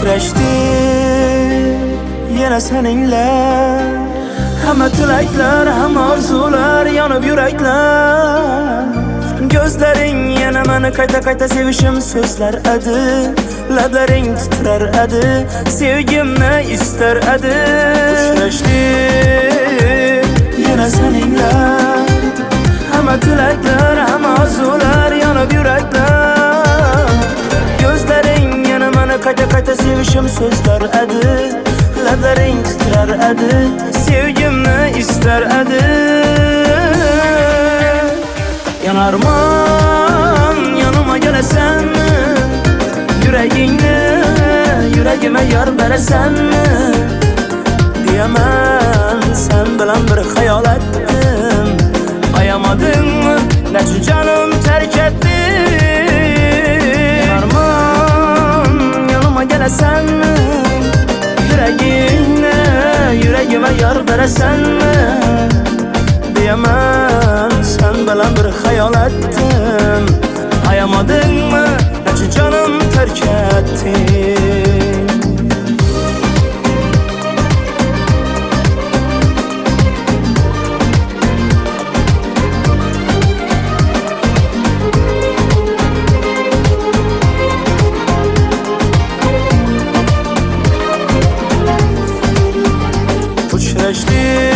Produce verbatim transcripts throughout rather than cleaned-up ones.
Uçraşdı yine seninle. Hamma tilaklar, hamma orzular yanıp yürekler. Gözlerin yana meni qayta qayta sevishim so'zlar edi. Lablaring titrar edi, sevgimni istar edi. Uçraşdı yine seninle. Hamma tilaklar, hamma orzular yanıp yürekler. Gözlerin yana meni qayta qayta sevishim so'zlar edi. Lablaring titrar edi, sevgimni istar edi. Yanarman yanıma gelesen, yüreğini yüreğime yar veresen. Diyemem sen bilen bir hayal ettim. Ayamadın mı nece canım terk etti. Yanarman yanıma gelesen, yüreğini yüreğime yar veresen. Diyemem sen bilen bir hayal ettim. Ayamadın mı nece canım terk etti. Uçraşdı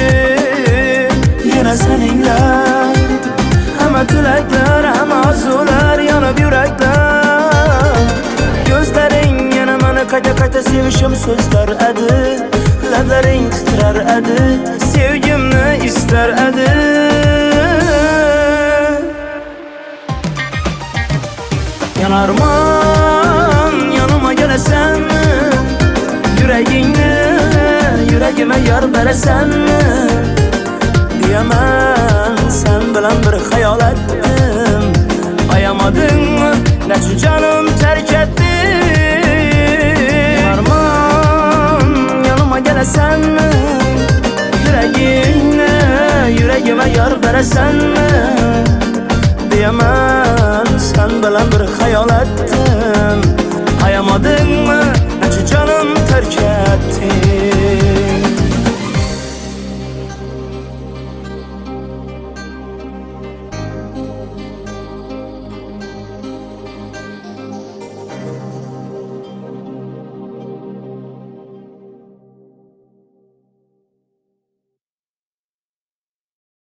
yine seninle. Hamma tilaklar, hamma arzular yanıp yürekler. Gözlerin yana meni qayta qayta sevishim so'zlar edi. Lablaring titrar edi, sevgimni istar edi. Yanarman yanıma gelesen, yüreğini yüreğime yar veresen. Diyemem sen bilen bir hayal ettim. Ayamadın mı nece canım terk etti. Yanarman yanıma gelesen, yüreğini yüreğime yar veresen. Diyemem sen bilen bir hayal ettim. Ayamadın mı nece canım terk etti.